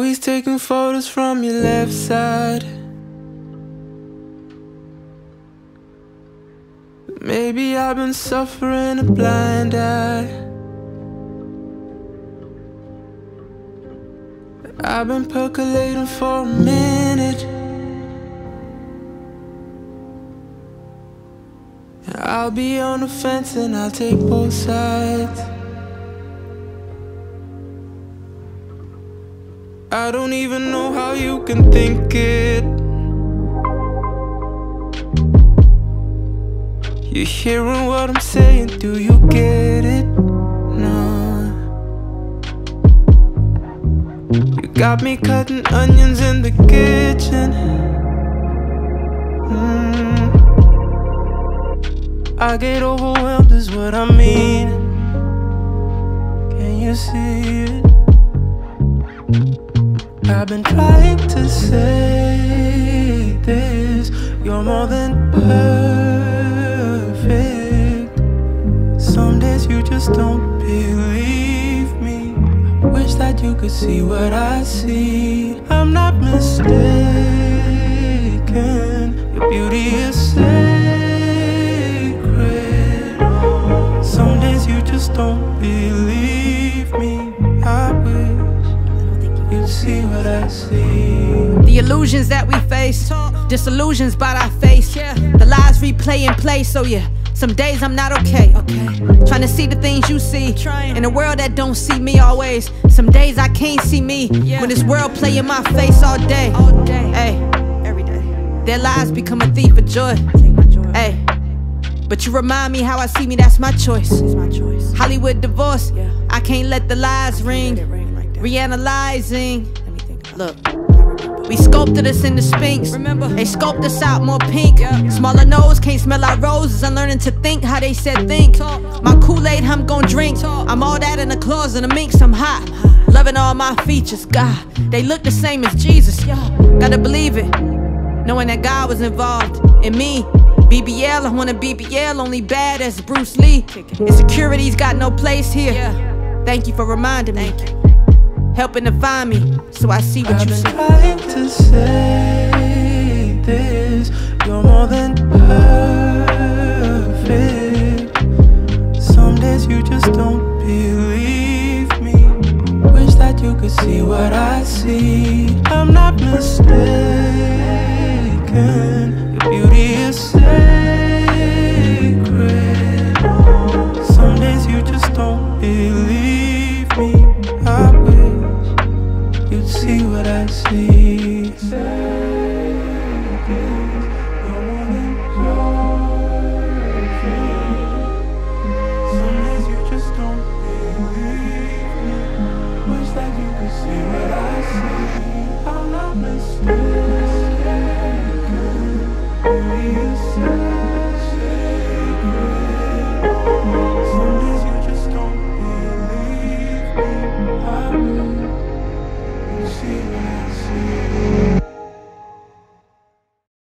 Always taking photos from your left side. Maybe I've been suffering a blind eye. I've been percolating for a minute. I'll be on the fence and I'll take both sides. I don't even know how you can think it. You're hearing what I'm saying, do you get it? No. You got me cutting onions in the kitchen. I get overwhelmed is what I mean. Can you see it? I've been trying to say this. You're more than perfect. Some days you just don't believe me. I wish that you could see what I see. I'm not mistaken. Your beauty is sacred. Some days you just don't believe me. I wish you'd see what I see. The illusions that we face, disillusions by our face. The lies replay and play, so yeah, some days I'm not okay. Trying to see the things you see in a world that don't see me always. Some days I can't see me when this world play in my face all day. Hey, every day. Their lies become a thief of joy. Hey, but you remind me how I see me, that's my choice. Hollywood divorce, I can't let the lies ring. Reanalyzing. Look, we sculpted us in the Sphinx. Remember, they sculpted us out more pink. Smaller nose, can't smell our roses. I'm learning to think how they said think. My Kool-Aid, I'm gon' drink. I'm all that in the closet, a minx, I'm hot. Loving all my features, God, they look the same as Jesus. Gotta believe it, knowing that God was involved in me. BBL, I wanna BBL, only bad as Bruce Lee. Insecurity's got no place here. Thank you for reminding me, helping to find me, so I see what you see. I've been trying to say this. You're more than perfect. Some days you just don't believe me. Wish that you could see what I see. I'm not mistaken. Your beauty is sacred. Some days you just don't believe me. I wish you'd see what I see. You're more than perfect. Some days you just don't believe me. Wish that you could see what I see. I'm not mistaken.